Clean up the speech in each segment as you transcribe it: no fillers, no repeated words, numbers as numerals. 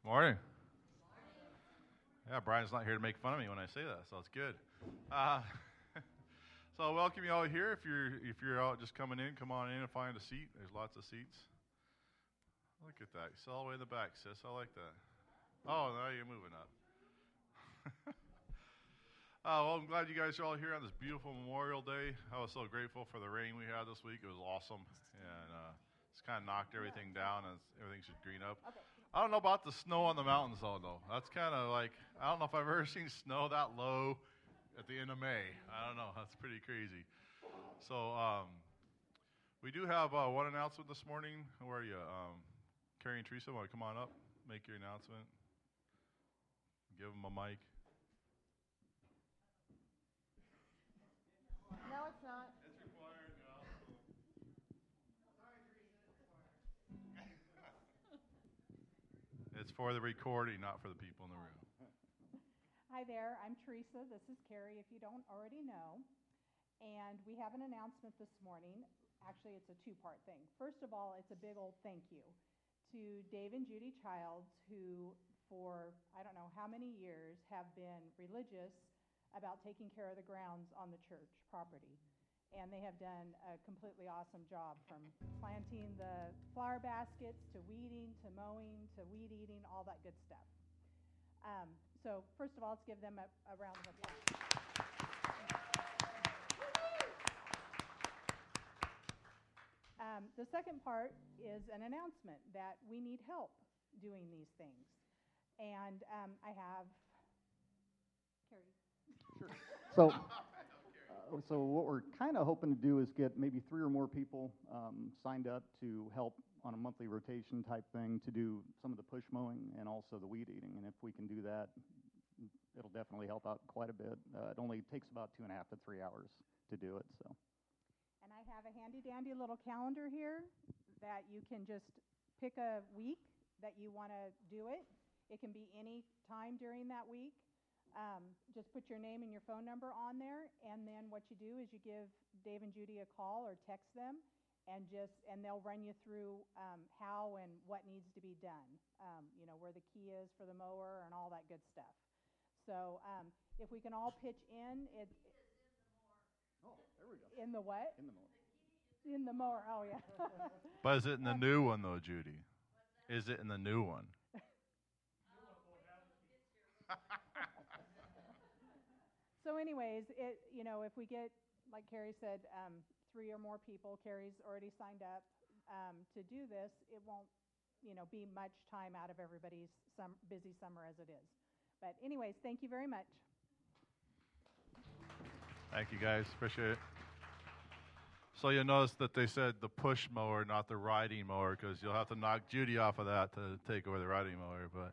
Morning. Yeah, Brian's not here to make fun of me when I say that, so it's good. Uh, so I welcome you all here. If you're out just coming in, come on in and find a seat. There's lots of seats. Look at that. You're all the way in the back, sis. I like that. Oh, now you're moving up. Well, I'm glad you guys are all here on this beautiful Memorial Day. I was so grateful for the rain we had this week. It was awesome, and it's kind of knocked everything down, and everything should green up. Okay. I don't know about the snow on the mountains, though. That's kind of like, I don't know if I've ever seen snow that low at the end of May. I don't know. That's pretty crazy. So we do have one announcement this morning. Where are you? Carrie and Teresa, want to come on up, make your announcement? Give them a mic. No, it's not. It's required now. It's for the recording, not for the people in the room. Hi there, I'm Teresa. This is Carrie, if you don't already know. And we have an announcement this morning. Actually, it's a two-part thing. First of all, it's a big old thank you to Dave and Judy Childs, who for I don't know how many years have been religious about taking care of the grounds on the church property. And they have done a completely awesome job, from planting the flower baskets to weeding to mowing to weed eating, all that good stuff. So first of all, let's give them a round of applause. The second part is an announcement that we need help doing these things. And I have Carrie. Sure. So what we're kind of hoping to do is get maybe 3 or more people signed up to help on a monthly rotation type thing to do some of the push mowing and also the weed eating. And if we can do that, it'll definitely help out quite a bit. It only takes about 2.5 to 3 hours to do it. So. And I have a handy-dandy little calendar here that you can just pick a week that you want to do it. It can be any time during that week. Just put your name and your phone number on there, and then what you do is you give Dave and Judy a call or text them, and they'll run you through how and what needs to be done. Where the key is for the mower and all that good stuff. So if we can all pitch in, it. Oh, there we go. In the what? In the mower. In the mower. Oh yeah. But is it in the new one, though, Judy? Is it in the new one? So anyways, if we get, like Carrie said, 3 or more people, Carrie's already signed up to do this, it won't, be much time out of everybody's busy summer as it is. But anyways, thank you very much. Thank you, guys. Appreciate it. So you'll notice that they said the push mower, not the riding mower, because you'll have to knock Judy off of that to take over the riding mower. But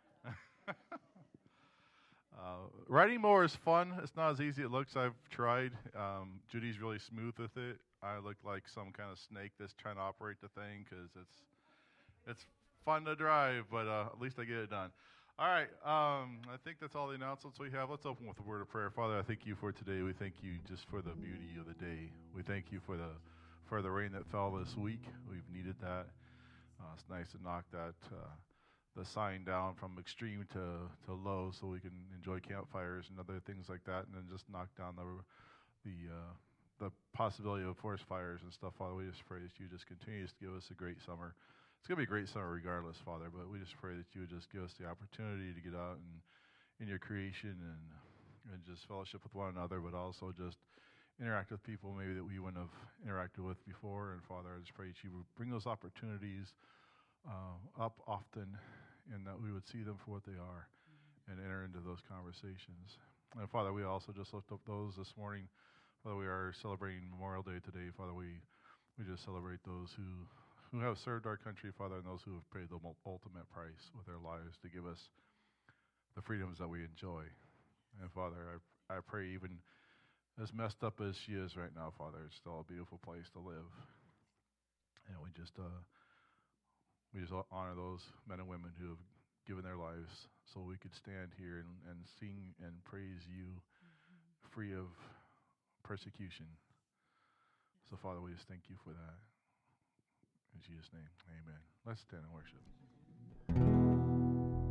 riding mower is fun. It's not as easy as it looks. I've tried. Judy's really smooth with it. I look like some kind of snake that's trying to operate the thing because it's fun to drive, but at least I get it done. All right. I think that's all the announcements we have. Let's open with a word of prayer. Father, I thank you for today. We thank you just for the beauty of the day. We thank you for the rain that fell this week. We've needed that. It's nice to knock that the sign down from extreme to low, so we can enjoy campfires and other things like that, and then just knock down the possibility of forest fires and stuff. Father, we just pray that you just continue to give us a great summer. It's going to be a great summer regardless, Father, but we just pray that you would just give us the opportunity to get out and in your creation and just fellowship with one another, but also just interact with people maybe that we wouldn't have interacted with before. And Father, I just pray that you would bring those opportunities up often, and that we would see them for what they are and enter into those conversations. And Father, we also just lift up those this morning. Father, we are celebrating Memorial Day today. Father, we just celebrate those who have served our country, Father, and those who have paid the ultimate price with their lives to give us the freedoms that we enjoy. And Father, I pray, even as messed up as she is right now, Father, it's still a beautiful place to live. And we just honor those men and women who have given their lives so we could stand here and sing and praise you free of persecution. So, Father, we just thank you for that. In Jesus' name, amen. Let's stand and worship.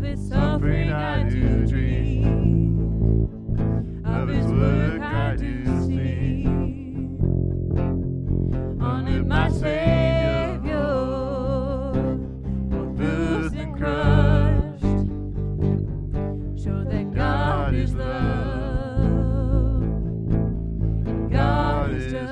His suffering I do dream, of His work I do see. On it my Savior, both bruised and crushed, show that God is love, and God is just.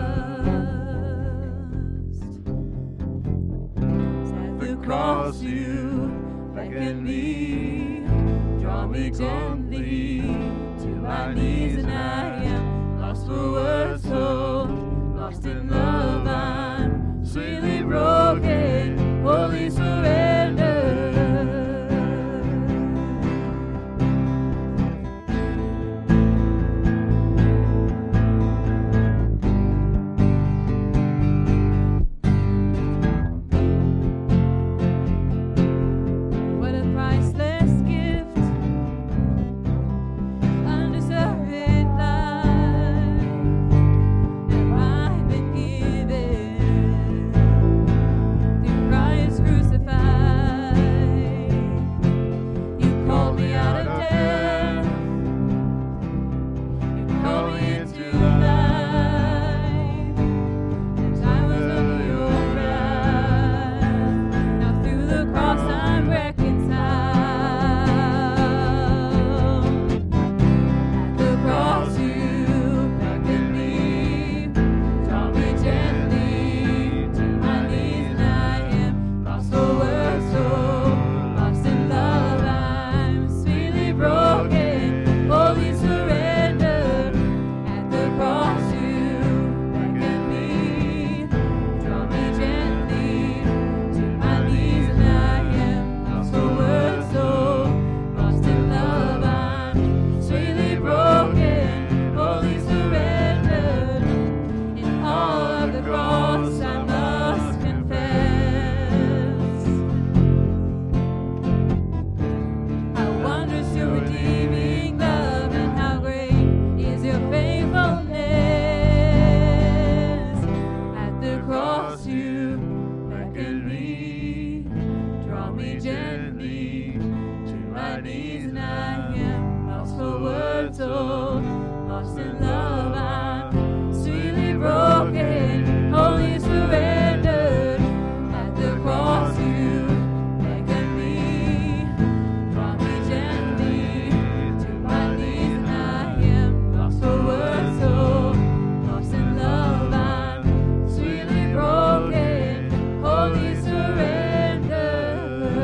At the cross you beckon me, draw me gently to my knees, and I am lost for words, so lost in love. I'm sweetly broken, holy surrender. What a priceless gift, undeserved life have I been given through Christ crucified. You called me out of death, you called me into life, and I was under your wrath. Now through the cross I'm reconciled. At the cross you beckon me, draw me gently to my knees, and I am lost for words, so lost in love. I'm sweetly broken, holy surrender. At the cross you beckon me, draw me gently to my knees, and I am lost for words, so lost in love. I'm sweetly broken, holy surrender. In all of the cross I must confess how wondrous your redeeming love, and how great is your faithfulness. At the cross you beckon me, draw me gently to my knees, and I am lost for words, so lost in love. I'm sweetly broken, holy surrendered. At the cross you beckon me, draw me gently to my knees, and I am lost for words, so lost in love. I'm sweetly broken, holy surrendered.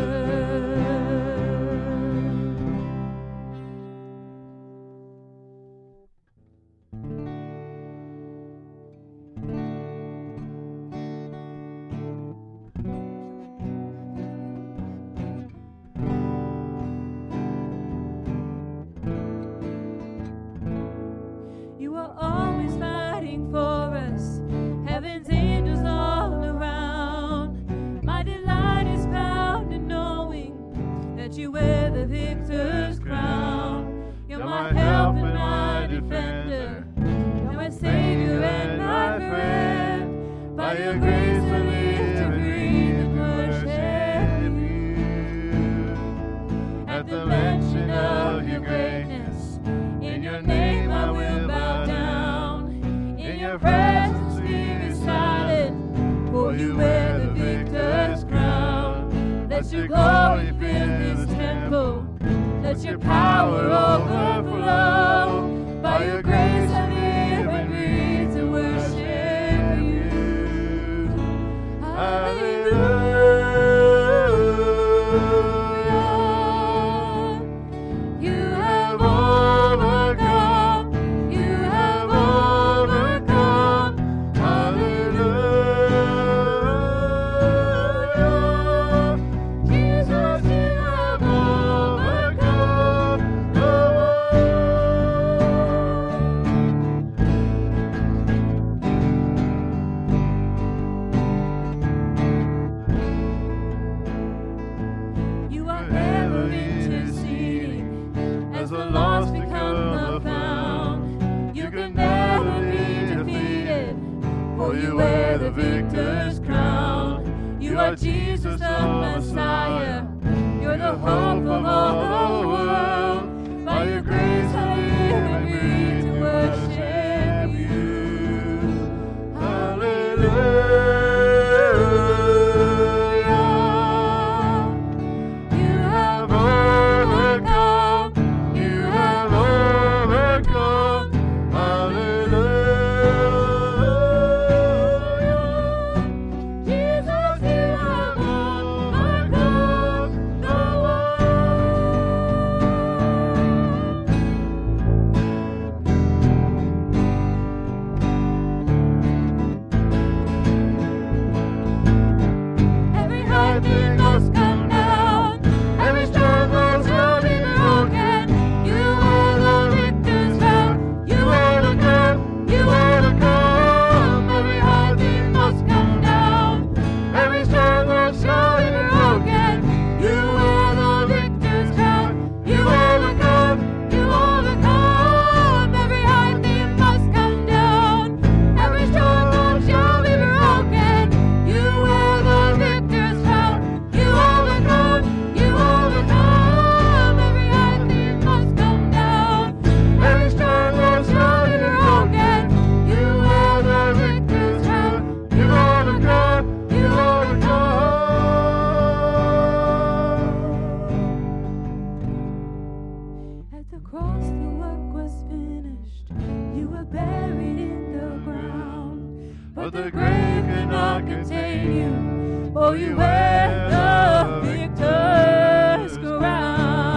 You are always fighting for us, heaven's angels all around. My delight is found in knowing that you wear the victor's crown. You're my help and my defender, you're my savior and my friend. By your grace I live to breathe and worship you. At the mention of your greatness, in your name I will bow down. In your presence fear is silent, for you wear the victor's crown. Let your glory fill this temple, let your power overflow. By your grace I live and breathe to worship you. Hallelujah. You have overcome, you have overcome. Hallelujah. Jesus, you have overcome the world. You are ever interceding as the lost become the found. You can never be defeated, for you wear the victor's crown. You are Jesus the Messiah, you're the hope of were buried in the ground, but the grave cannot contain you, for you wear the victor's crown.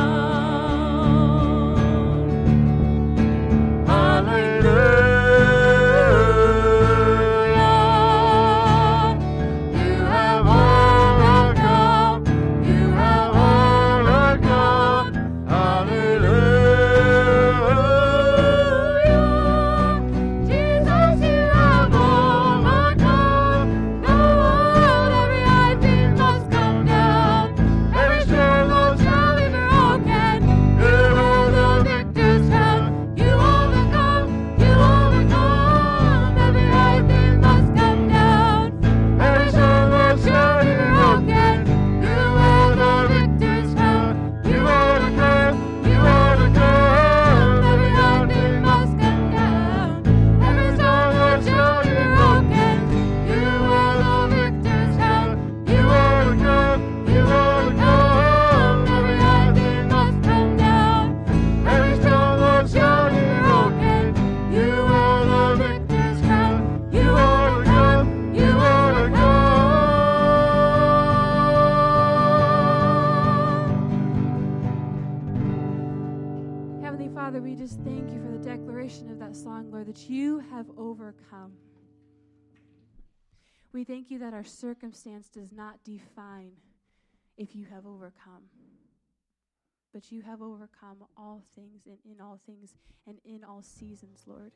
We thank you that our circumstance does not define if you have overcome. But you have overcome all things and in all things and in all seasons, Lord.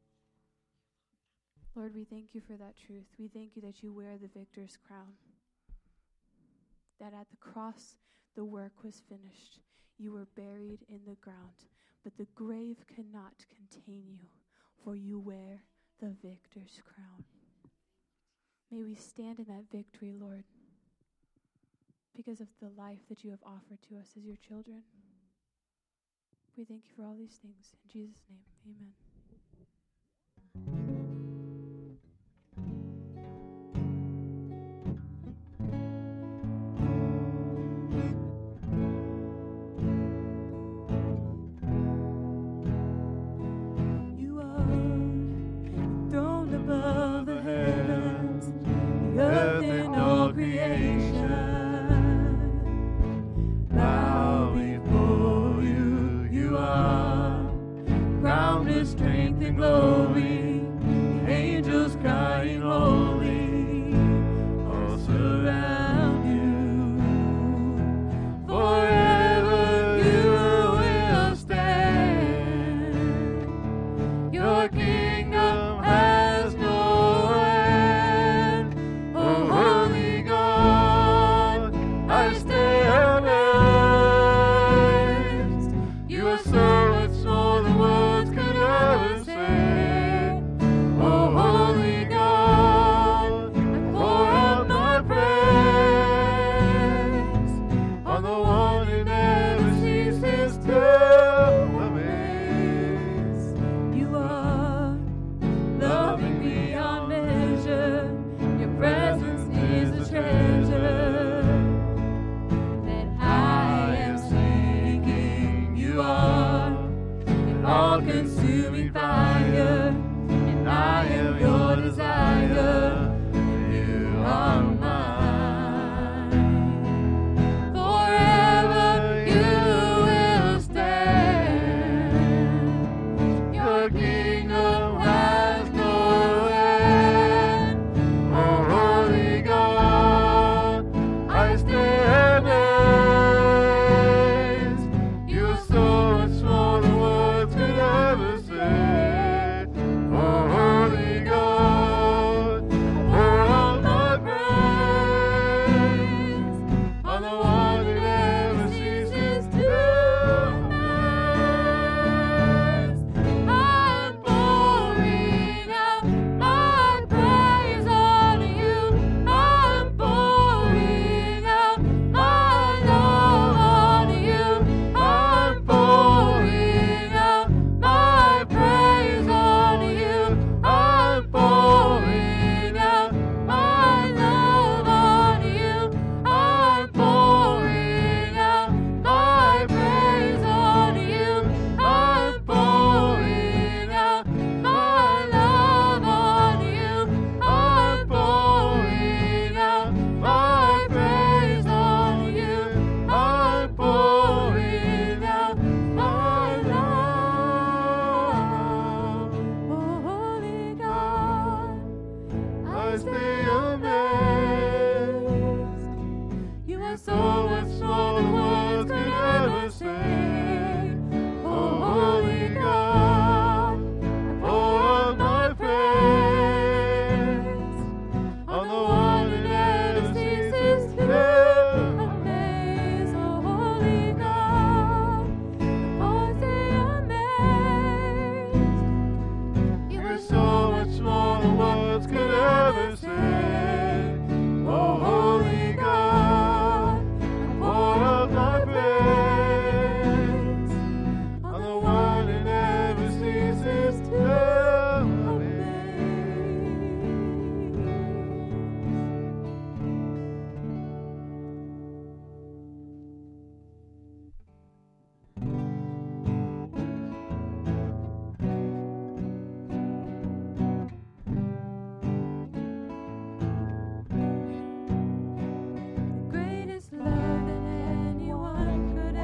Lord, we thank you for that truth. We thank you that you wear the victor's crown. That at the cross, the work was finished. You were buried in the ground, but the grave cannot contain you, for you wear the victor's crown. May we stand in that victory, Lord, because of the life that you have offered to us as your children. We thank you for all these things. In Jesus' name, amen. You are enthroned above the heavens, the earth and all creation bow before you. You are crowned with strength and glory, the angels crying holy, all surround you. Forever you will stand. Your kingdom has no end. Oh, holy God, I stand amazed. You are so much more than words could ever say. Oh, holy God, I pour out my praise on the one who never ceases to amaze. You are loving beyond measure. Your presence is a treasure that I am seeking. You are an all-consuming fire, and I am your desire. You are mine. Forever you will stand. Your kingdom has no end. Oh, holy God, I stand amazed. You are so much more than words could ever say.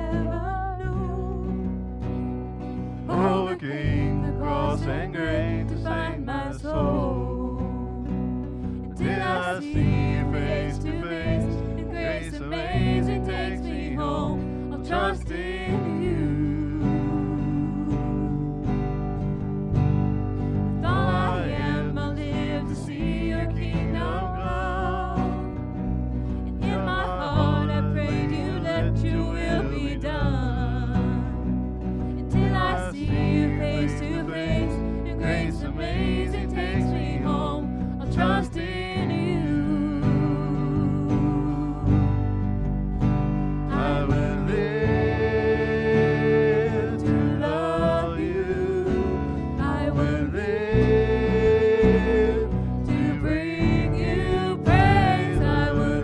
ever knew. Overcame the cross and grave to save my soul. Till I see you face to face, and grace amazing takes me home. I'll trust in you. With all I am, I'll live to see your kingdom come. And in my heart, I pray you let your will be done. Until I see you face to face, and grace amazing takes me home. I'll trust in you. I will live to love you. I will live to bring you praise. I will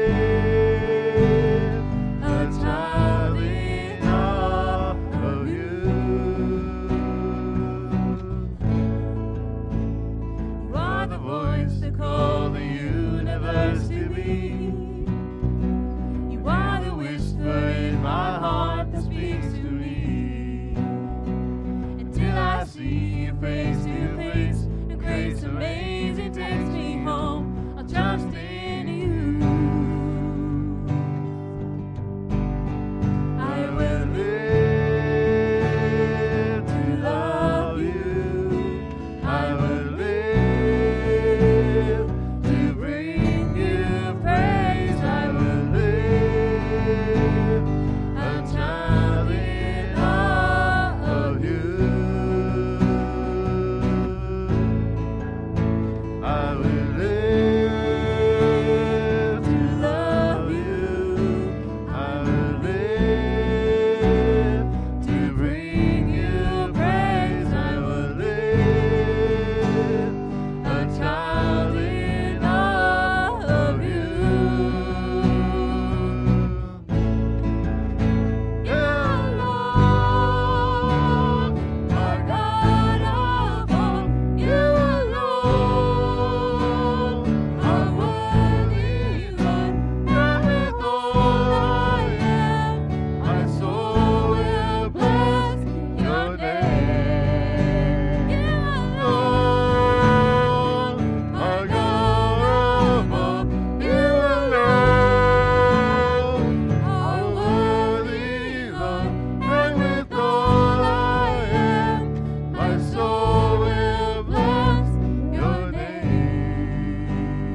live a child in awe of you. You are the voice that calls the universe to be. You are the whisper in my heart that speaks to me. Until I see you face to face, and grace amazing takes me home. I'll trust in you. I will live to love you. I will live to bring you praise. I will live a child in awe of you. I will live to love you. I will live to bring you praise. I will live a child in awe of you. You alone are God of all. You alone are worthy, Lord. And with all I am, my soul will bless your name. You alone are God of all. You alone are worthy, Lord. And with all I am, my soul will bless your name.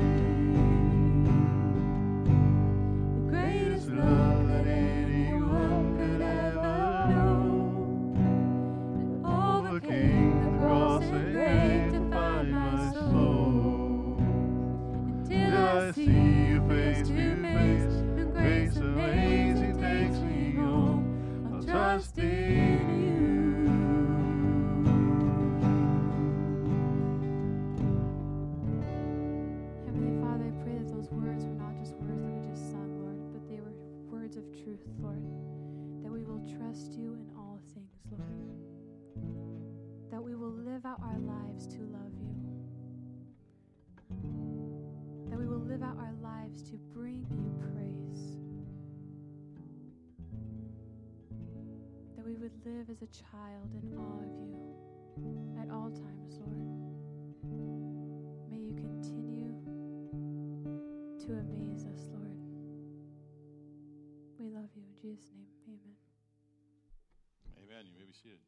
the greatest love that anyone could ever know. That overcame the cross and grave to find my soul. Until I see you face to face, and grace amazing takes me home. I'll trust in you. Heavenly Father, I pray that those words were not just words that we just sung, Lord, but they were words of truth, Lord. That we will trust you in all things, Lord. That we will live out our lives to love you. That we will live out our lives to bring you praise. That we would live as a child in awe of you at all times, Lord. May you continue to amaze us, Lord. We love you. In Jesus' name, amen. Amen. You may be seated.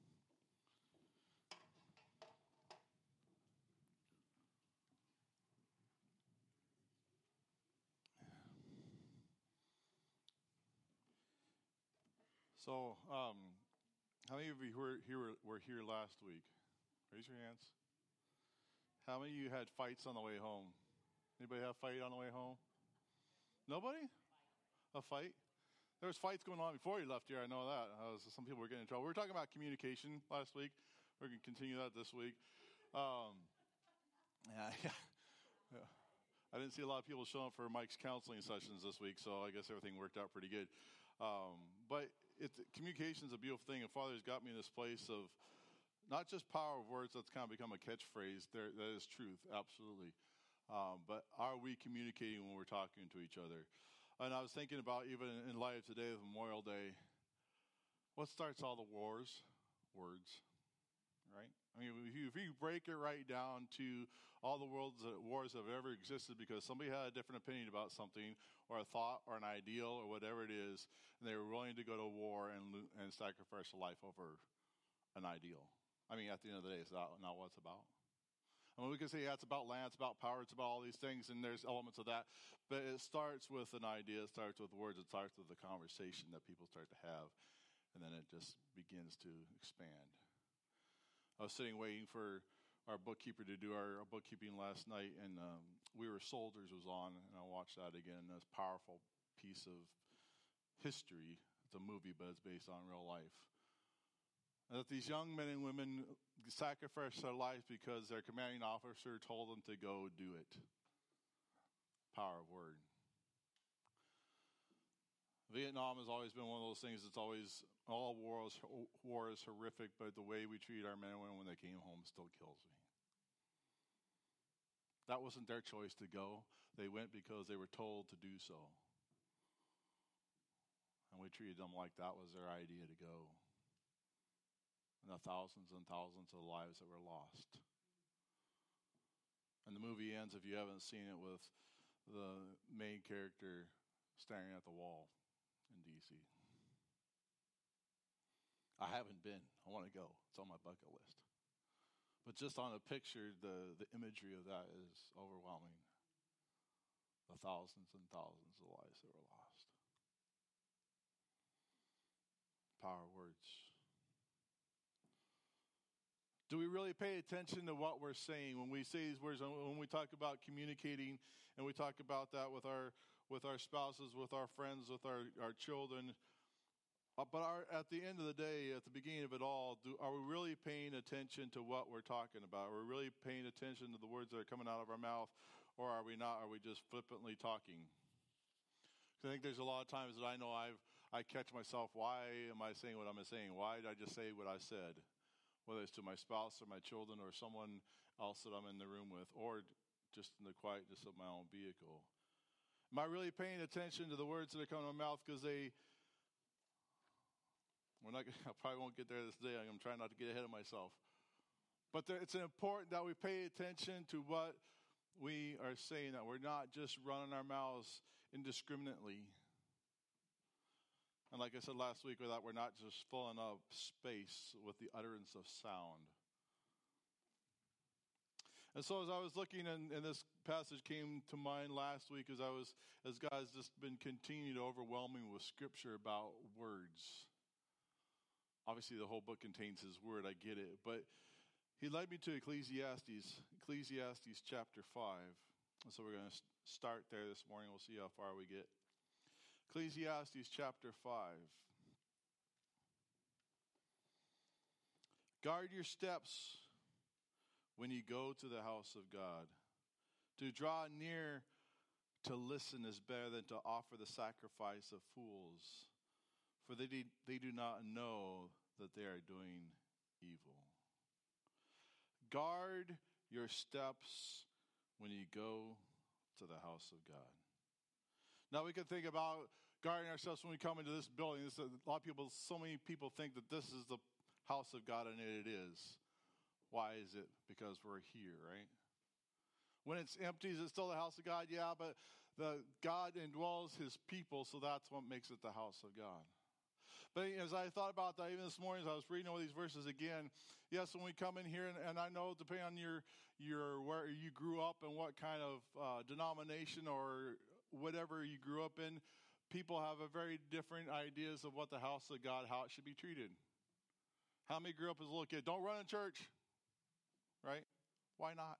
So, how many of you were here last week? Raise your hands. How many of you had fights on the way home? Anybody have a fight on the way home? Nobody? A fight? There was fights going on before you left here. I know that. Some people were getting in trouble. We were talking about communication last week. We're going to continue that this week. Yeah. I didn't see a lot of people showing up for Mike's counseling sessions this week, so I guess everything worked out pretty good. But communication is a beautiful thing, and Father's got me in this place of not just power of words that's kind of become a catchphrase. That is truth, absolutely. But are we communicating when we're talking to each other? And I was thinking about, even in light of today, of Memorial Day, What starts all the wars? Words, right? I mean, if you break it right down to all the wars that have ever existed because somebody had a different opinion about something or a thought or an ideal or whatever it is, and they were willing to go to war and sacrifice a life over an ideal. I mean, at the end of the day, it's not what it's about. I mean, we can say, yeah, it's about land, it's about power, it's about all these things, and there's elements of that. But it starts with an idea, it starts with words, it starts with the conversation that people start to have, and then it just begins to expand. I was sitting waiting for our bookkeeper to do our bookkeeping last night, and We Were Soldiers was on, and I watched that again. This powerful piece of history. It's a movie, but it's based on real life. And that these young men and women sacrificed their lives because their commanding officer told them to go do it. Power of word. Vietnam has always been one of those things that's always, all war is horrific, but the way we treat our men and women when they came home still kills me. That wasn't their choice to go. They went because they were told to do so. And we treated them like that was their idea to go. And the thousands and thousands of lives that were lost. And the movie ends, if you haven't seen it, with the main character staring at the wall in D.C. I haven't been. I want to go. It's on my bucket list. But just on a picture, the imagery of that is overwhelming. The thousands and thousands of lives that were lost. Power words. Do we really pay attention to what we're saying when we say these words? When we talk about communicating, and we talk about that with our spouses, with our friends, with our children. But at the end of the day, at the beginning of it all, are we really paying attention to what we're talking about? Are we really paying attention to the words that are coming out of our mouth, or are we not? Are we just flippantly talking? I think there's a lot of times that I know I catch myself, why am I saying what I'm saying? Why did I just say what I said? Whether it's to my spouse or my children or someone else that I'm in the room with, or just in the quietness of my own vehicle. Am I really paying attention to the words that are coming out of my mouth? Because I probably won't get there this day. I'm trying not to get ahead of myself. But it's important that we pay attention to what we are saying, that we're not just running our mouths indiscriminately. And like I said last week, that we're not just filling up space with the utterance of sound. And so as I was looking, and this passage came to mind last week as God's just been continuing to overwhelm me with scripture about words. Obviously, the whole book contains his word, I get it. But he led me to Ecclesiastes chapter 5. And so we're going to start there this morning. We'll see how far we get. Ecclesiastes chapter 5. Guard your steps when you go to the house of God. To draw near to listen is better than to offer the sacrifice of fools, for they do not know that they are doing evil. Guard your steps when you go to the house of God. Now we can think about guarding ourselves when we come into this building. So many people think that this is the house of God, and it is. Why is it? Because we're here, right? When it's empty, is it still the house of God? Yeah, but God indwells his people, so that's what makes it the house of God. But as I thought about that, even this morning as I was reading all these verses again, yes, when we come in here, and I know depending on your where you grew up and what kind of denomination or whatever you grew up in, people have a very different ideas of what the house of God, how it should be treated. How many grew up as a little kid? Don't run in church, right? Why not?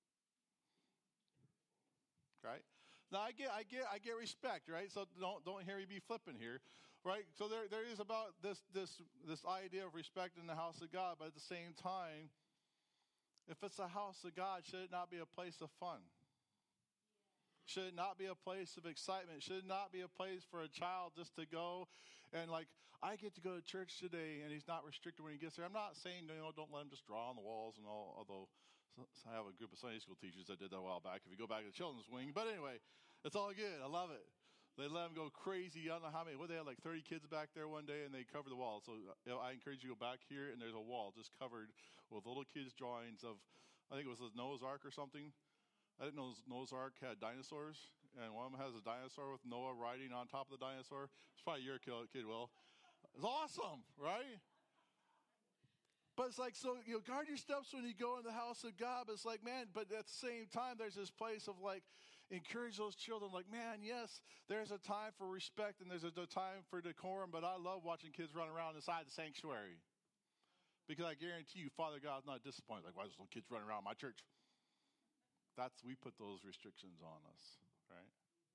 Right? Now I get respect, right? So don't hear me be flippant here, right? So there is about this idea of respect in the house of God, but at the same time, if it's the house of God, should it not be a place of fun? Should it not be a place of excitement? Should it not be a place for a child just to go and I get to go to church today, and he's not restricted when he gets there? I'm not saying, don't let him just draw on the walls and all, although I have a group of Sunday school teachers that did that a while back, if you go back to the children's wing. But anyway, it's all good. I love it. They let them go crazy. I don't know how many. What, they had like 30 kids back there one day, and they covered the wall. So I encourage you to go back here, and there's a wall just covered with little kids' drawings of, I think it was a Noah's Ark or something. I didn't know Noah's Ark had dinosaurs, and one of them has a dinosaur with Noah riding on top of the dinosaur. It's probably your kid, Will. It's awesome, right? But it's like, so, guard your steps when you go in the house of God. But it's like, man, but at the same time, there's this place of like, encourage those children. Like, man, yes, there's a time for respect and there's a time for decorum. But I love watching kids run around inside the sanctuary. Because I guarantee you, Father God's not disappointed. Like, why are those little kids running around my church? We put those restrictions on us, right?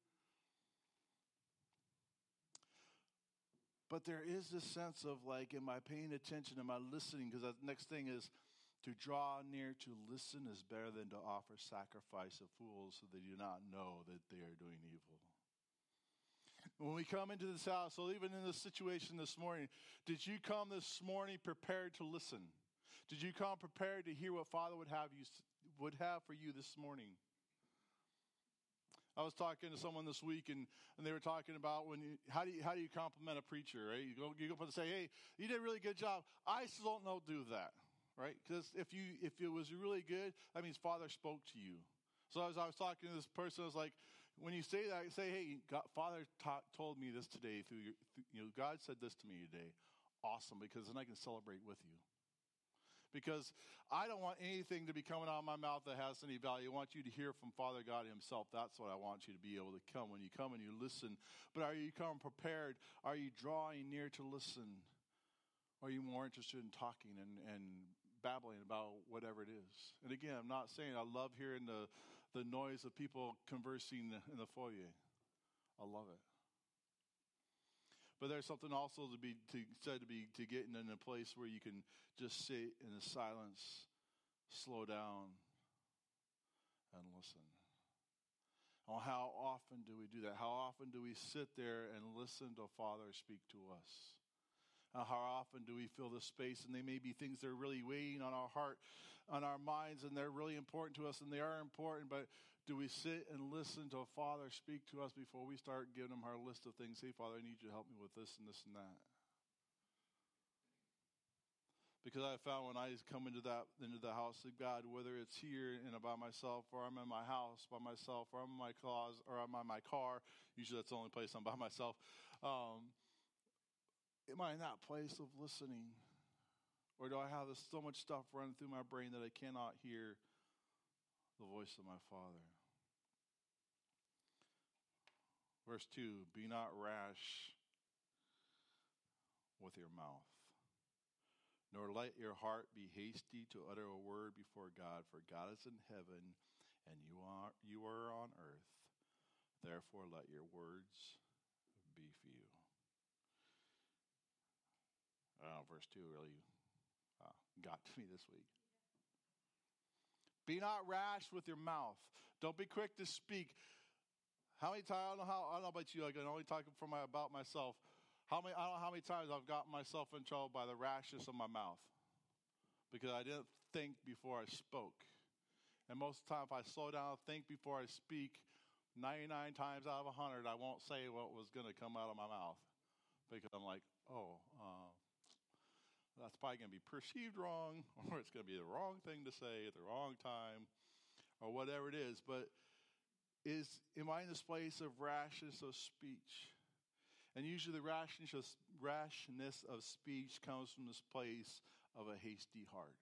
But there is this sense of like, am I paying attention? Am I listening? Because the next thing is to draw near to listen is better than to offer sacrifice of fools so they do not know that they are doing evil. When we come into this house, so even in this situation this morning, did you come this morning prepared to listen? Did you come prepared to hear what Father would have for you this morning? I was talking to someone this week, and they were talking about how do you compliment a preacher, right? You go up and say, hey, you did a really good job. I still don't do that, right? Because if it was really good, that means Father spoke to you. So as I was talking to this person, I was like, when you say that, say, hey, Father told me this today God said this to me today. Awesome, because then I can celebrate with you. Because I don't want anything to be coming out of my mouth that has any value. I want you to hear from Father God himself. That's what I want you to be able to come. When you come and you listen. But are you coming prepared? Are you drawing near to listen? Are you more interested in talking and babbling about whatever it is? And again, I'm not saying I love hearing the noise of people conversing in the foyer. I love it. But there's something also to getting in a place where you can just sit in the silence, slow down, and listen. Oh, how often do we do that? How often do we sit there and listen to Father speak to us? How often do we fill the space? And they may be things that are really weighing on our heart, on our minds, and they're really important to us, and they are important, but do we sit and listen to Father speak to us before we start giving him our list of things? Hey, Father, I need you to help me with this and this and that. Because I found when I come into the house of God, whether it's here and by myself, or I'm in my house by myself, or I'm in my closet, or I'm in my car, usually that's the only place I'm by myself. Am I in that place of listening? Or do I have so much stuff running through my brain that I cannot hear the voice of my Father? Verse 2, be not rash with your mouth, nor let your heart be hasty to utter a word before God, for God is in heaven and you are on earth. Therefore let your words be few. I don't know, verse 2 really got to me this week. Be not rash with your mouth. Don't be quick to speak. How many times, I don't know about you, I can only talk about myself. I don't know how many times I've gotten myself in trouble by the rashness of my mouth. Because I didn't think before I spoke. And most of the time, if I slow down and think before I speak, 99 times out of 100, I won't say what was going to come out of my mouth. Because I'm like, that's probably going to be perceived wrong, or it's going to be the wrong thing to say at the wrong time, or whatever it is. But am I in this place of rashness of speech? And usually the rashness of speech comes from this place of a hasty heart.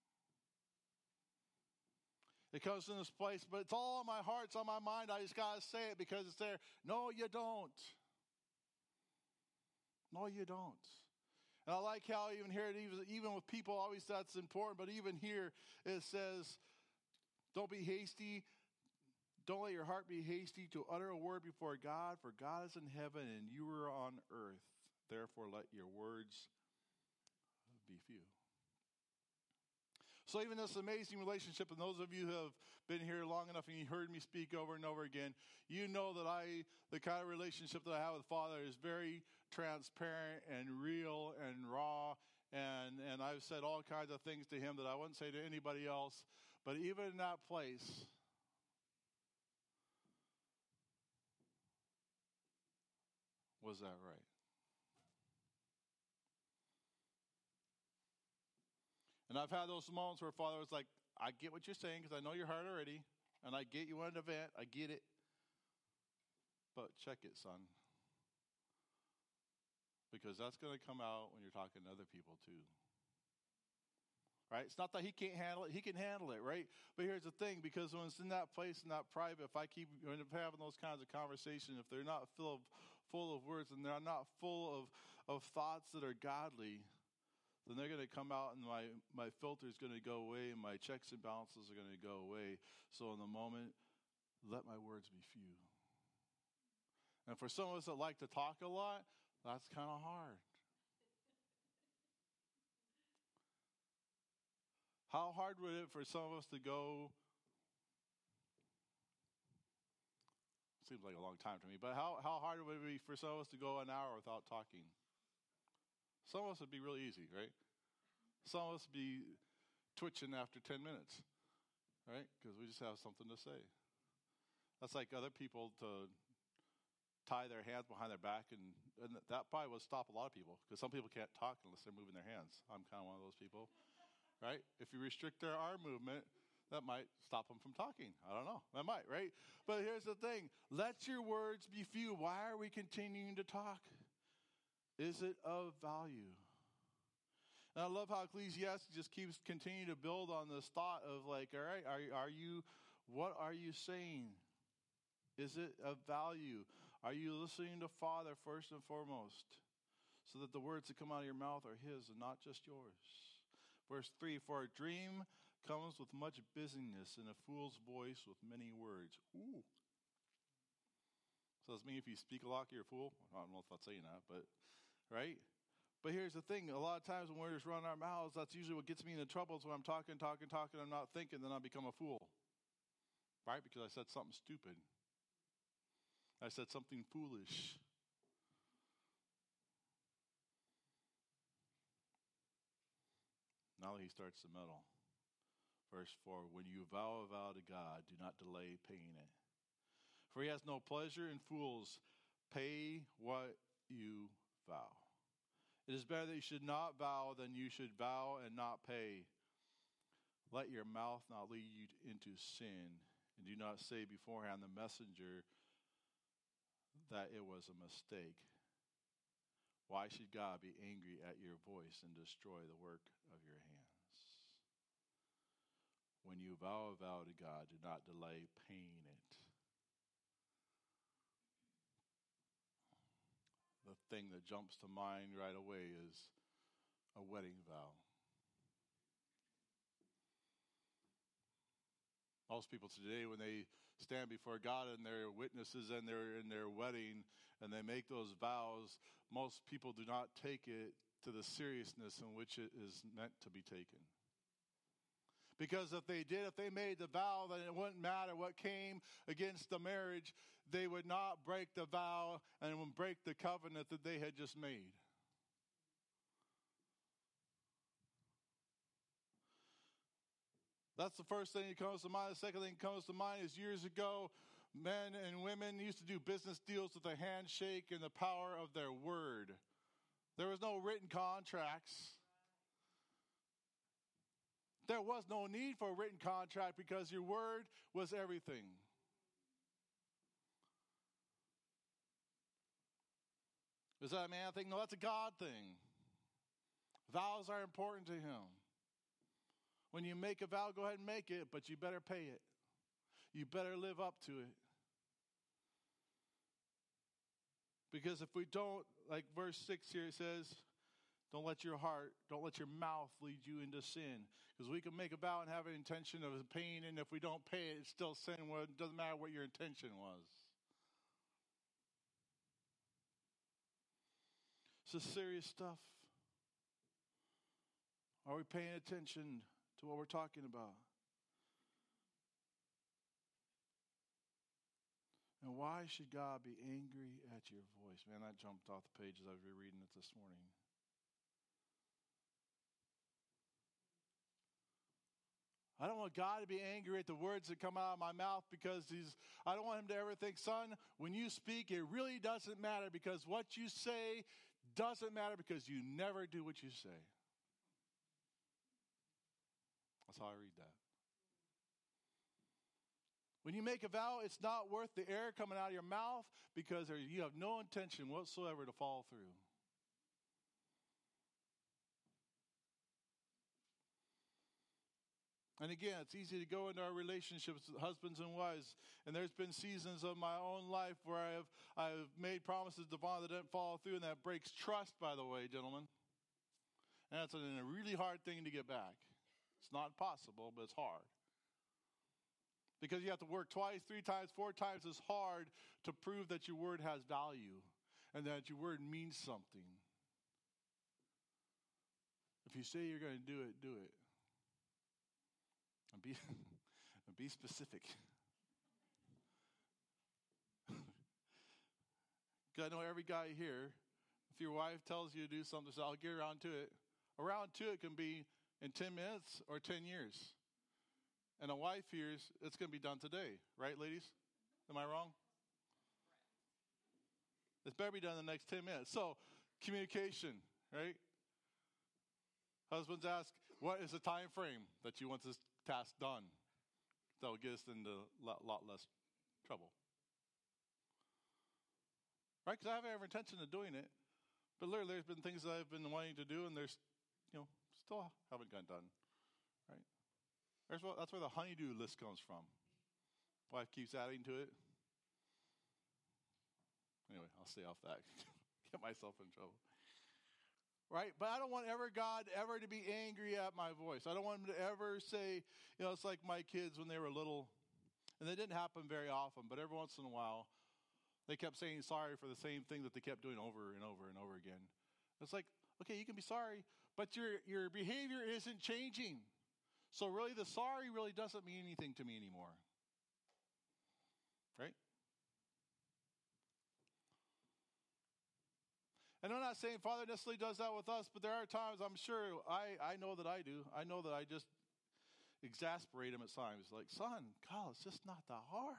It comes from this place, but it's all on my heart, it's on my mind. I just got to say it because it's there. No, you don't. No, you don't. And I like how even here, even with people, always that's important, but even here it says, don't be hasty. Don't let your heart be hasty to utter a word before God, for God is in heaven and you are on earth. Therefore, let your words be few. So even this amazing relationship, and those of you who have been here long enough and you heard me speak over and over again, you know that the kind of relationship that I have with Father is very transparent and real and raw. And I've said all kinds of things to him that I wouldn't say to anybody else. But even in that place, Was that right? And I've had those moments where Father was like, I get what you're saying because I know your heart already, and I get you wanted to vent. I get it. But check it, son. Because that's going to come out when you're talking to other people too. Right? It's not that he can't handle it. He can handle it, right? But here's the thing, because when it's in that place, in that private, if I keep having those kinds of conversations, if they're not full of words and they're not full of thoughts that are godly, then they're going to come out and my filter is going to go away and my checks and balances are going to go away. So in the moment, let my words be few. And for some of us that like to talk a lot, that's kind of hard. How hard would it for some of us to go, seems like a long time to me, but how hard would it be for some of us to go an hour without talking? Some of us would be really easy, right? Some of us would be twitching after 10 minutes, right? Because we just have something to say. That's like other people to tie their hands behind their back, and that probably would stop a lot of people, because some people can't talk unless they're moving their hands. I'm kind of one of those people, right? If you restrict their arm movement, that might stop them from talking. I don't know. That might, right? But here's the thing. Let your words be few. Why are we continuing to talk? Is it of value? And I love how Ecclesiastes just keeps continuing to build on this thought of like, all right, what are you saying? Is it of value? Are you listening to Father first and foremost, so that the words that come out of your mouth are His and not just yours? Verse 3, for a dream comes with much busyness, and a fool's voice with many words. Ooh. So does that mean if you speak a lot, you're a fool? I don't know if that's saying that, but, right? But here's the thing. A lot of times when we're just running our mouths, that's usually what gets me into trouble. Is when I'm talking, I'm not thinking, then I become a fool. Right? Because I said something stupid. I said something foolish. Now he starts to meddle. Verse 4, when you vow a vow to God, do not delay paying it. For He has no pleasure in fools. Pay what you vow. It is better that you should not vow than you should vow and not pay. Let your mouth not lead you into sin, and do not say beforehand the messenger that it was a mistake. Why should God be angry at your voice and destroy the work of your hands? When you vow a vow to God, do not delay paying it. The thing that jumps to mind right away is a wedding vow. Most people today, when they stand before God and they're witnesses and they're in their wedding and they make those vows, most people do not take it to the seriousness in which it is meant to be taken. Because if they made the vow, then it wouldn't matter what came against the marriage. They would not break the vow and would break the covenant that they had just made. That's the first thing that comes to mind. The second thing that comes to mind is years ago, men and women used to do business deals with a handshake and the power of their word. There was no written contracts. There was no need for a written contract because your word was everything. Is that a man thing? No, that's a God thing. Vows are important to Him. When you make a vow, go ahead and make it, but you better pay it. You better live up to it. Because if we don't, like verse 6 here says, don't let your mouth lead you into sin. Because we can make a vow and have an intention of paying, and if we don't pay it, it's still sin. Well, it doesn't matter what your intention was. This is serious stuff. Are we paying attention to what we're talking about? And why should God be angry at your voice? Man, that jumped off the page as I was rereading it this morning. I don't want God to be angry at the words that come out of my mouth because I don't want him to ever think, son, when you speak, it really doesn't matter because what you say doesn't matter because you never do what you say. That's how I read that. When you make a vow, it's not worth the air coming out of your mouth because you have no intention whatsoever to follow through. And again, it's easy to go into our relationships with husbands and wives. And there's been seasons of my own life where I've made promises to Vaughn that didn't follow through, and that breaks trust, by the way, gentlemen. And that's a really hard thing to get back. It's not possible, but it's hard. Because you have to work twice, 3 times, 4 times as hard to prove that your word has value and that your word means something. If you say you're going to do it, do it. And be specific. Because I know every guy here, if your wife tells you to do something, say, I'll get around to it. Around to it can be in 10 minutes or 10 years. And a wife hears it's going to be done today. Right, ladies? Am I wrong? It's better be done in the next 10 minutes. So, communication, right? Husbands ask, what is the time frame that you want this task done? That will get us into a lot less trouble. Right? Because I have every intention of doing it. But literally, there's been things that I've been wanting to do, and there's, still haven't gotten done. Right? That's where the honeydew list comes from. Wife keeps adding to it. Anyway, I'll stay off that. Get myself in trouble. Right? But I don't want God ever to be angry at my voice. I don't want him to ever say, it's like my kids when they were little. And that didn't happen very often, but every once in a while, they kept saying sorry for the same thing that they kept doing over and over and over again. It's like, okay, you can be sorry, but your behavior isn't changing. So really, the sorry really doesn't mean anything to me anymore. Right? And I'm not saying Father necessarily does that with us, but there are times I'm sure I know that I do. I know that I just exasperate him at times. Like, son, God, it's just not that hard.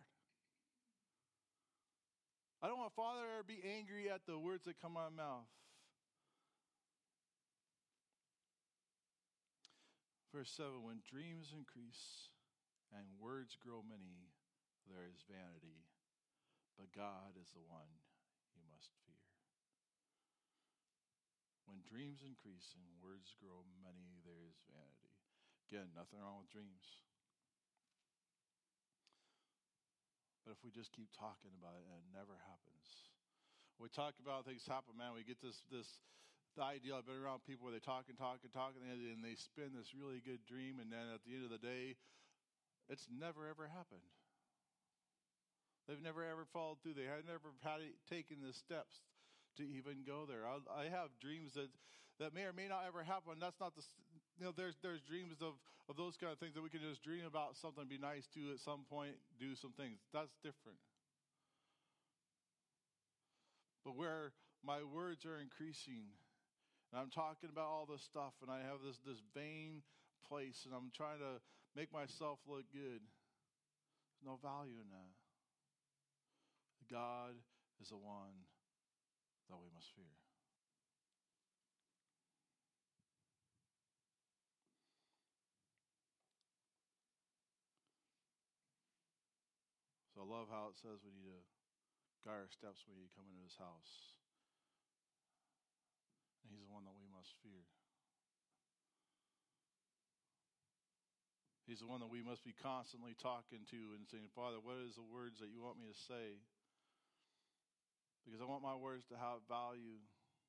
I don't want Father to be angry at the words that come out of my mouth. Verse 7, when dreams increase and words grow many, there is vanity, but God is the one you must fear. When dreams increase and words grow many, there is vanity. Again, nothing wrong with dreams. But if we just keep talking about it and it never happens. We talk about things happen, man, we get the idea. I've been around people where they talk, and they spin this really good dream, and then at the end of the day, it's never ever happened. They've never ever followed through. They have never taken the steps to even go there. I have dreams that may or may not ever happen. That's not there's dreams of those kind of things that we can just dream about something, be nice to at some point, do some things. That's different. But where my words are increasing, and I'm talking about all this stuff, and I have this vain place, and I'm trying to make myself look good, there's no value in that. God is the one that we must fear. So I love how it says we need to guide our steps when you come into his house. And he's the one that we must fear. He's the one that we must be constantly talking to and saying, Father, what is the words that you want me to say? Because I want my words to have value.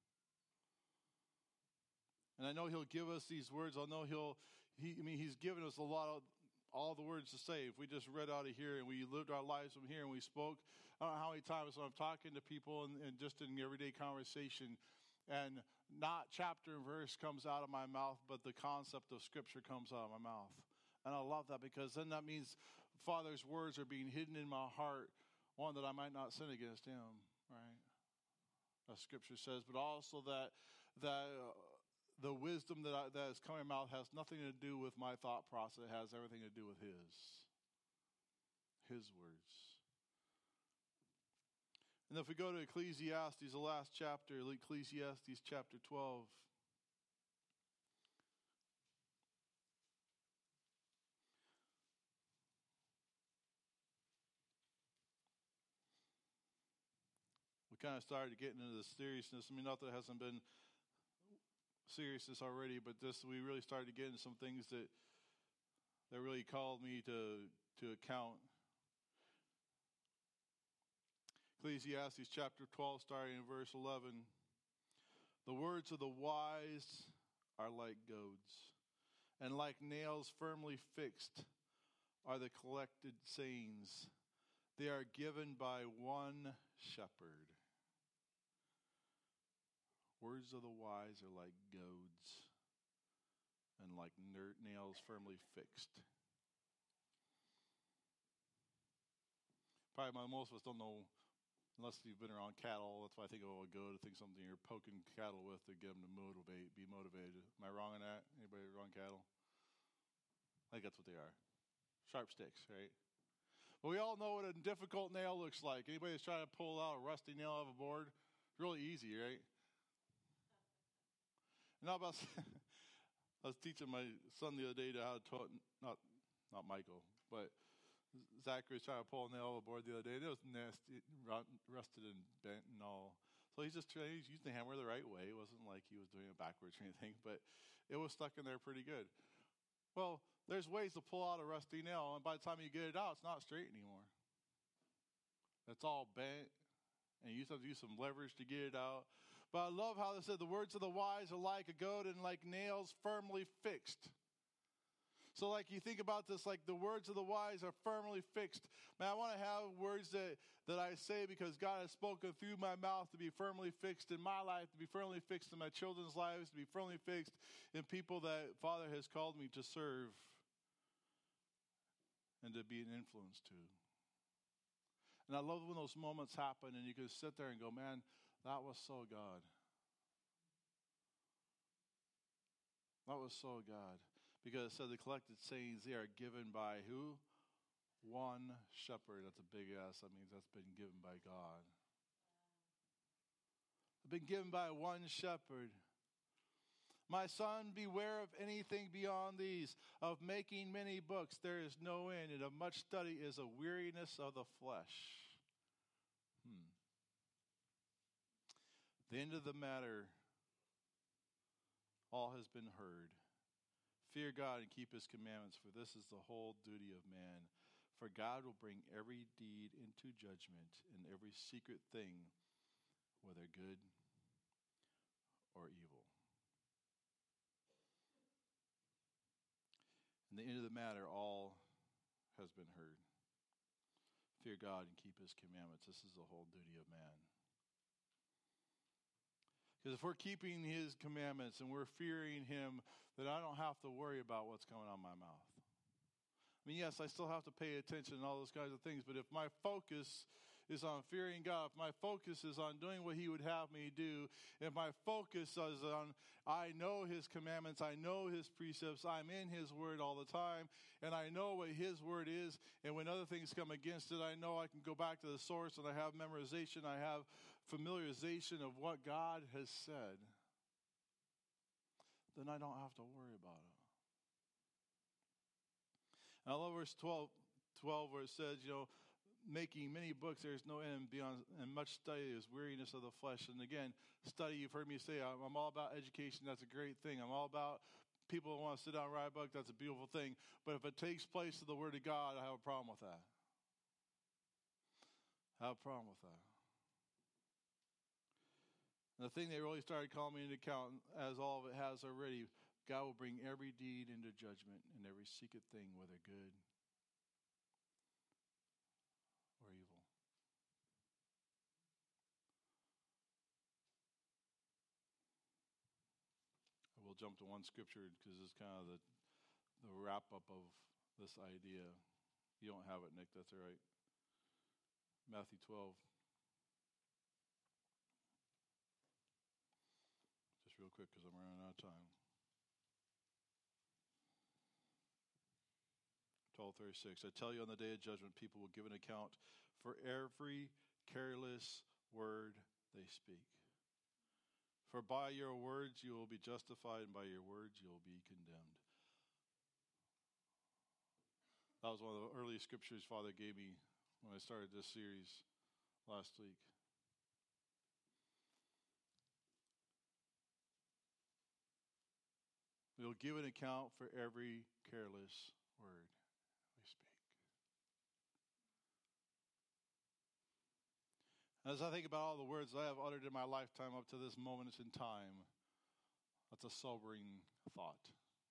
And I know he'll give us these words. I know he's given us all the words to say. If we just read out of here and we lived our lives from here and we spoke, I don't know how many times I'm talking to people and just in everyday conversation, and not chapter and verse comes out of my mouth, but the concept of Scripture comes out of my mouth. And I love that, because then that means Father's words are being hidden in my heart, one, that I might not sin against him, right? As Scripture says, but also that the wisdom that is coming out has nothing to do with my thought process. It has everything to do with His words. And if we go to Ecclesiastes, the last chapter, Ecclesiastes chapter 12. We kind of started getting into the seriousness. I mean, not that it hasn't been seriousness already, but we really started to get into some things that really called me to account. Ecclesiastes chapter 12, starting in verse 11. The words of the wise are like goads, and like nails firmly fixed are the collected sayings. They are given by one shepherd. Words of the wise are like goads, and like nails firmly fixed. Probably most of us don't know, unless you've been around cattle. That's why I think of a goad. I think something you're poking cattle with to get them to be motivated. Am I wrong on that? Anybody around cattle? I think that's what they are. Sharp sticks, right? But we all know what a difficult nail looks like. Anybody that's trying to pull out a rusty nail off a board? It's really easy, right? And how about, I was teaching my son the other day how to, not Michael, but Zachary was trying to pull a nail off a board the other day, and it was nasty, rusted and bent and all. So he's using the hammer the right way. It wasn't like he was doing it backwards or anything, but it was stuck in there pretty good. Well, there's ways to pull out a rusty nail, and by the time you get it out, it's not straight anymore. It's all bent, and you have to use some leverage to get it out. But I love how they said the words of the wise are like a goad and like nails firmly fixed. So like you think about this, like the words of the wise are firmly fixed. Man, I want to have words that I say because God has spoken through my mouth to be firmly fixed in my life, to be firmly fixed in my children's lives, to be firmly fixed in people that Father has called me to serve and to be an influence to. And I love when those moments happen and you can sit there and go, man, that was so God. That was so God. Because it said the collected sayings, they are given by who? One shepherd. That's a big S. That means that's been given by God. Been given by one shepherd. My son, beware of anything beyond these, of making many books. There is no end, and of much study is a weariness of the flesh. The end of the matter, all has been heard. Fear God and keep his commandments, for this is the whole duty of man. For God will bring every deed into judgment and every secret thing, whether good or evil. In the end of the matter, all has been heard. Fear God and keep his commandments. This is the whole duty of man. Because if we're keeping his commandments and we're fearing him, then I don't have to worry about what's coming out of my mouth. I mean, yes, I still have to pay attention and all those kinds of things, but if my focus is on fearing God, if my focus is on doing what he would have me do, if my focus is on, I know his commandments, I know his precepts, I'm in his word all the time, and I know what his word is, and when other things come against it, I know I can go back to the source, and I have memorization, I have familiarization of what God has said, then I don't have to worry about it. And I love verse 12 where it says, making many books, there is no end beyond, and much study is weariness of the flesh. And again, study, you've heard me say, I'm all about education. That's a great thing. I'm all about people who want to sit down and write a book. That's a beautiful thing. But if it takes place to the Word of God, I have a problem with that. I have a problem with that. And the thing they really started calling me into account, as all of it has already, God will bring every deed into judgment and every secret thing, whether good or evil. I will jump to one scripture because it's kind of the wrap-up of this idea. You don't have it, Nick, that's all right. Matthew 12. Just real quick. quick because I'm running out of time. 12:36. I tell you, on the day of judgment, people will give an account for every careless word they speak. For by your words you will be justified, and by your words you will be condemned. That was one of the earliest scriptures Father gave me when I started this series last week. We'll give an account for every careless word we speak. As I think about all the words I have uttered in my lifetime up to this moment in time, that's a sobering thought.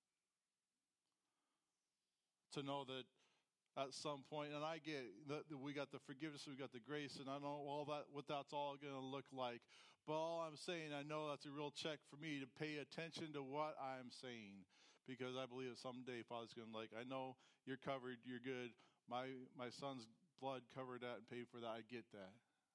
To know that at some point, and I get that we got the forgiveness, we got the grace, and I don't know all that what that's all going to look like. But all I'm saying, I know that's a real check for me to pay attention to what I'm saying, because I believe that someday Father's going to I know you're covered, you're good. My son's blood covered that and paid for that. I get that.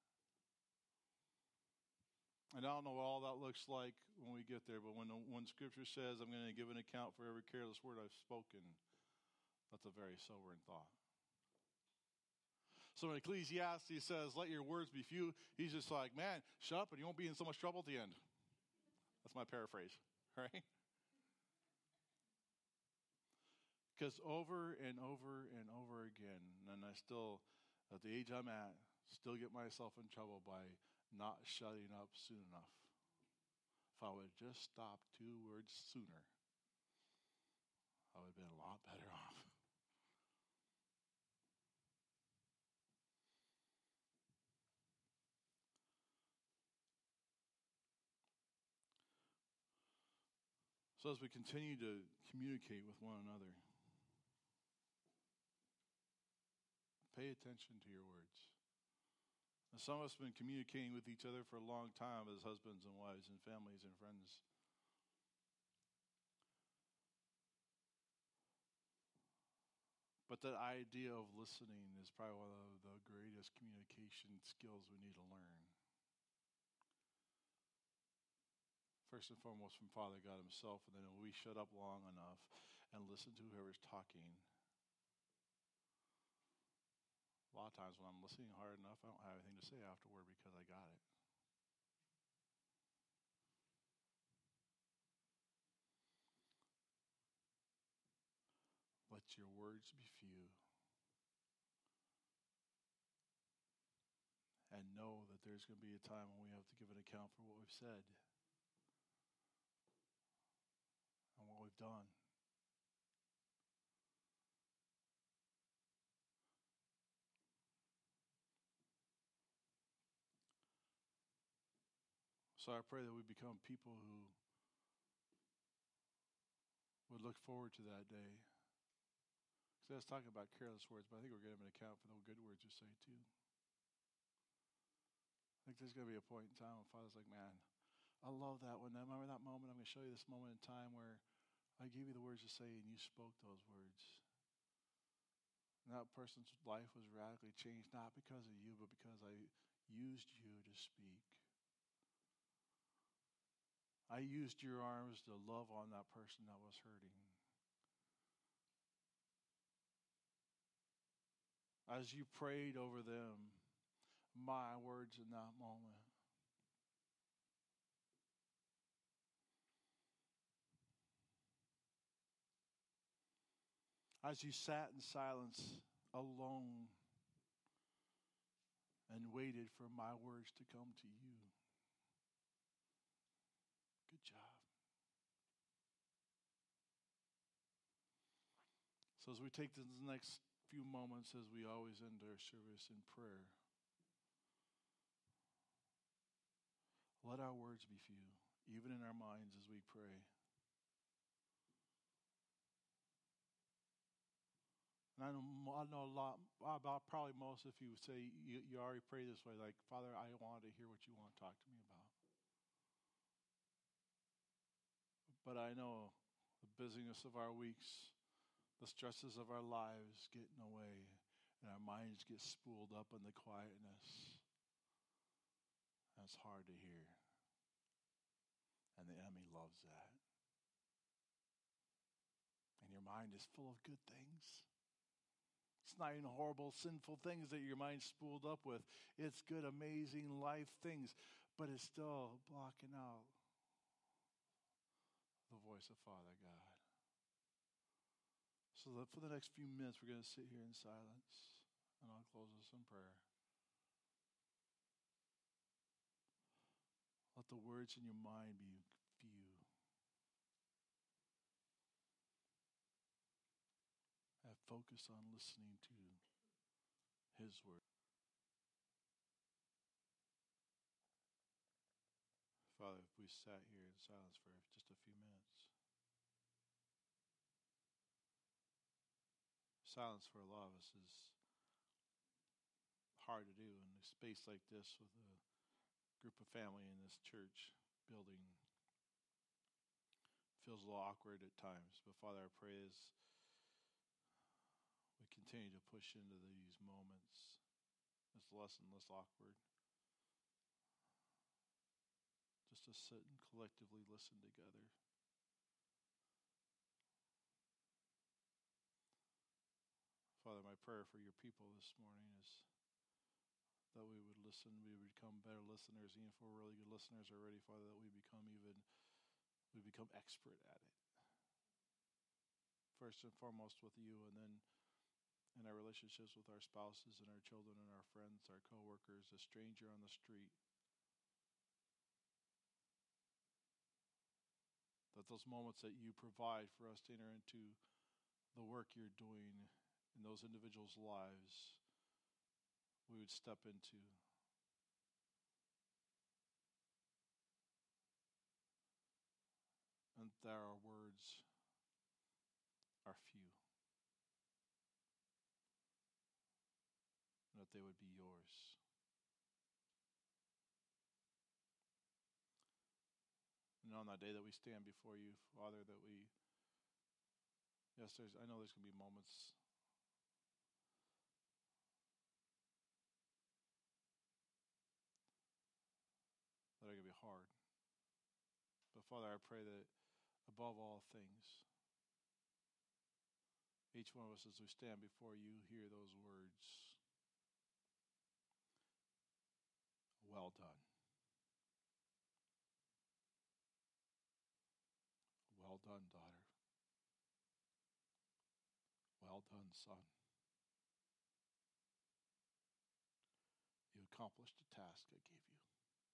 And I don't know what all that looks like when we get there, but when Scripture says I'm going to give an account for every careless word I've spoken, that's a very sobering thought. So when Ecclesiastes says, let your words be few, he's just like, man, shut up and you won't be in so much trouble at the end. That's my paraphrase, right? Because over and over and over again, and I still, at the age I'm at, still get myself in trouble by not shutting up soon enough. If I would have just stopped 2 words sooner, I would have been a lot better off. So as we continue to communicate with one another, pay attention to your words. And some of us have been communicating with each other for a long time as husbands and wives and families and friends. But that idea of listening is probably one of the greatest communication skills we need to learn. First and foremost from Father God himself, and then when we shut up long enough and listen to whoever's talking. A lot of times when I'm listening hard enough, I don't have anything to say afterward because I got it. Let your words be few. And know that there's going to be a time when we have to give an account for what we've said and what we've done. So I pray that we become people who would look forward to that day. Because I was talking about careless words, but I think we're going to give an account for the good words you say too. I think there's going to be a point in time when Father's like, man, I love that one. Remember that moment? I'm going to show you this moment in time where I gave you the words to say and you spoke those words. And that person's life was radically changed, not because of you, but because I used you to speak. I used your arms to love on that person that was hurting. As you prayed over them, my words in that moment. As you sat in silence alone and waited for my words to come to you. Good job. So as we take the next few moments, as we always end our service in prayer, let our words be few, even in our minds as we pray. And I know a lot about probably most of you would say you already pray this way, like, Father, I want to hear what you want to talk to me about. But I know the busyness of our weeks, the stresses of our lives get in the way, and our minds get spooled up in the quietness. That's hard to hear. And the enemy loves that. And your mind is full of good things. It's not even horrible, sinful things that your mind's spooled up with. It's good, amazing life things. But it's still blocking out the voice of Father God. So that for the next few minutes, we're going to sit here in silence. And I'll close us in prayer. Let the words in your mind be few. Have focus on listening to His word. Father, if we sat here in silence for just a few minutes. Silence for a lot of us is hard to do in a space like this with a group of family in this church building. Feels a little awkward at times, but Father, I pray as we continue to push into these moments, it's less and less awkward. Just to sit and collectively listen together. Father, my prayer for your people this morning is that we would listen, we would become better listeners, even if we're really good listeners already, Father, that we become expert at it. First and foremost with you, and then in our relationships with our spouses and our children and our friends, our coworkers, a stranger on the street. That those moments that you provide for us to enter into the work you're doing in those individuals' lives, we would step into. And that our words are few. And that they would be yours. And on that day that we stand before you, Father, that we, I know there's going to be moments that are going to be hard. But Father, I pray that above all things, each one of us as we stand before you hear those words, well done. Well done, daughter. Well done, son. You accomplished the task I gave you.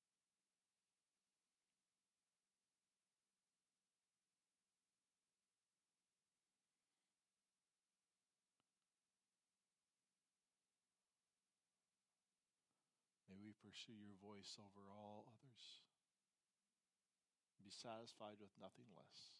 May we pursue your voice over all others. Be satisfied with nothing less.